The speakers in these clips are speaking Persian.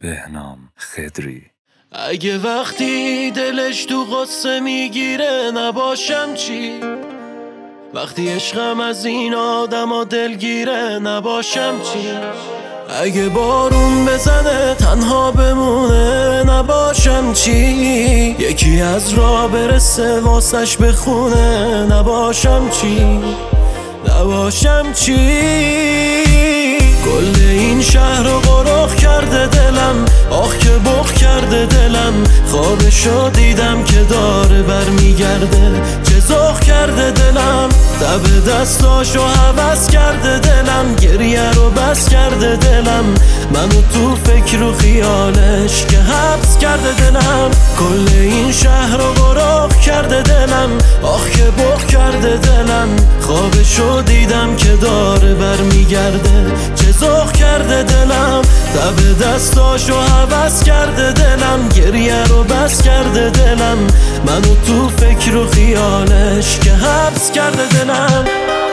بهنام خدری. اگه وقتی دلش تو غصه میگیره نباشم چی؟ وقتی عشقم از این آدما دلگیره نباشم چی؟ اگه بارون بزنه تنها بمونه نباشم چی؟ یکی از راه برسه واسش بخونه نباشم چی؟ نباشم چی؟ کل این شهر رو غرق کرده دلم، آخ که بغ کرده دلم. خوابشو دیدم که داره برمیگرده، چه ذوق کرده دلم. دب دستاشو هوس کرده دلم، گریه رو بس کرده دلم. منو تو فکر و خیالش که حبس کرده دلم. کل این شهر رو غرق کرده دلم، آخ که بغ کرده دلم. خوابشو دیدم که داره برمیگرده، چه ذوق کرده دلم. دب دستاشو هوس کرده دلم، گریه رو بس کرده دلم. منو تو فکر و خیالش که حبس کرده دلم.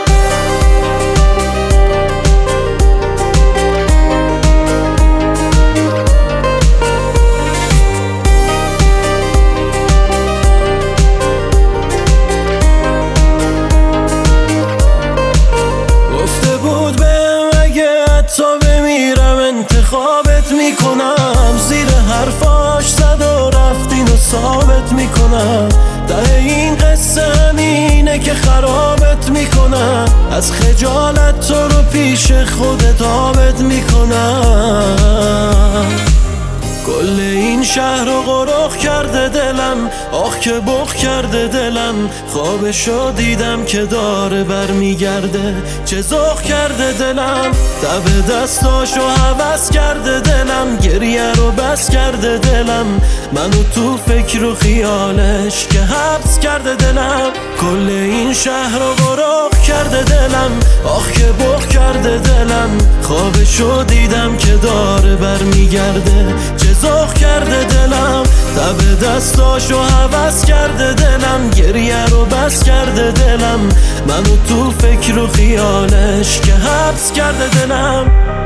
تا بمیرم انتخابت میکنم، زیر حرفاش زد و رفت اینو ثابت میکنم. ته این قصه همینه که خرابت میکنم، از خجالت تو رو پیش خودت آبت میکنم. کل این شهر رو غرق کرده دلم، آخ که بغ کرده دلم. خوابشو دیدم که داره برمیگرده، چه ذوق کرده دلم. دب دستاشو هوس کرده دلم، گریه رو بس کرده دلم. منو تو فکر و خیالش که حبس کرده دلم. کل این شهر رو غرق کرده دلم، آخ که بغ کرده دلم. خوابشو دیدم که داره برمیگرده، چه ذوق کرده دلم. دب دستاشو هوس کرده دلم، گریه رو بس کرده دلم. منو تو فکر و خیالش که حبس کرده دلم.